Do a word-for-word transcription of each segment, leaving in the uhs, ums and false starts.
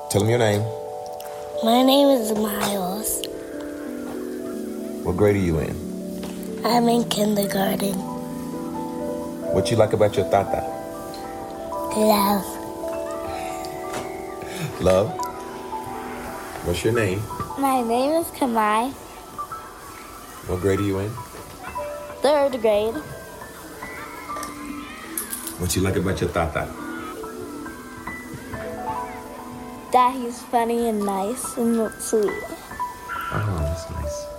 Tell him your name. My name is Miles. What grade are you in? I'm in kindergarten. What you like about your tata? Love. Love? What's your name? My name is Kamai. What grade are you in? Third grade. What you like about your tata? That he's funny and nice and sweet. Oh, that's nice.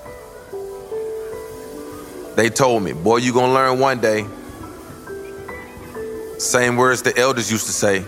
They told me, boy, you gonna learn one day. Same words the elders used to say.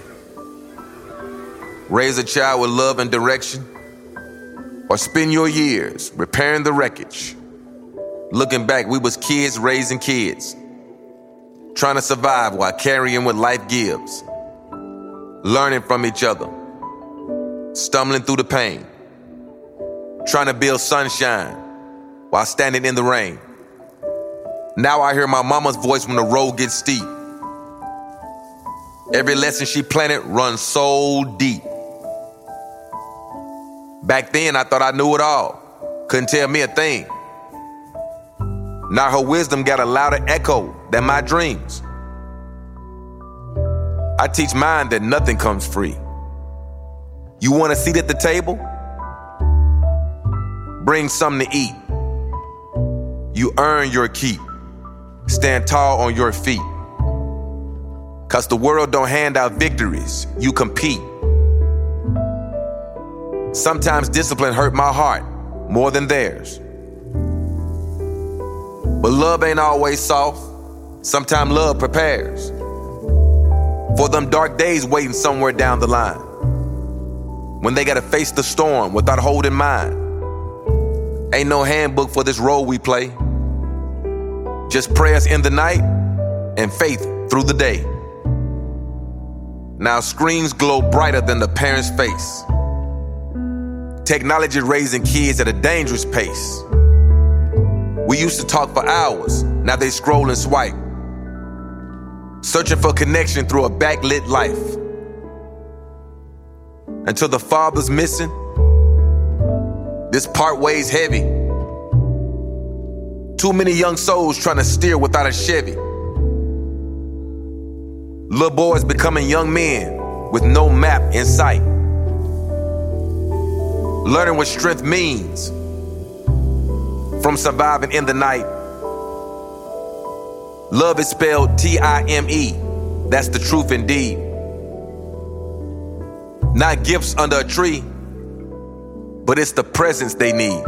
Raise a child with love and direction, or spend your years repairing the wreckage. Looking back, we was kids raising kids, trying to survive while carrying what life gives, learning from each other, stumbling through the pain, trying to build sunshine while standing in the rain. Now I hear my mama's voice when the road gets steep. Every lesson she planted runs so deep. Back then, I thought I knew it all. Couldn't tell me a thing. Now her wisdom got a louder echo than my dreams. I teach mine that nothing comes free. You want a seat at the table? Bring something to eat. You earn your keep. Stand tall on your feet. Cause the world don't hand out victories, you compete. Sometimes discipline hurt my heart more than theirs. But love ain't always soft. Sometimes love prepares for them dark days waiting somewhere down the line, when they gotta face the storm without holding mind. Ain't no handbook for this role we play. Just prayers in the night and faith through the day. Now screens glow brighter than the parent's face. Technology raising kids at a dangerous pace. We used to talk for hours, now they scroll and swipe, searching for connection through a backlit life. Until the father's missing, this part weighs heavy. Too many young souls trying to steer without a Chevy. Little boys becoming young men with no map in sight. Learning what strength means from surviving in the night. Love is spelled T I M E. That's the truth indeed. Not gifts under a tree, but it's the presence they need.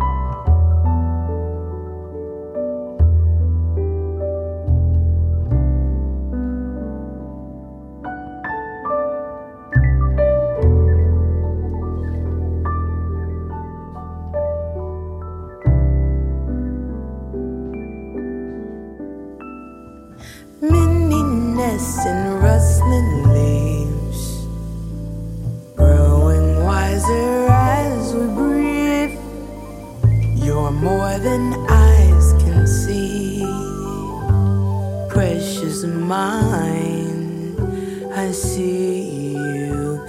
And rustling leaves, growing wiser as we breathe. You're more than eyes can see. Precious mine, I see you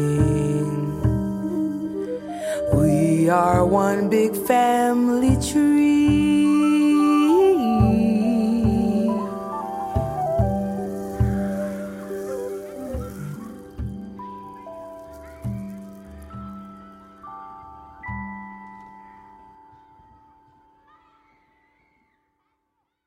growing. We are one big family tree.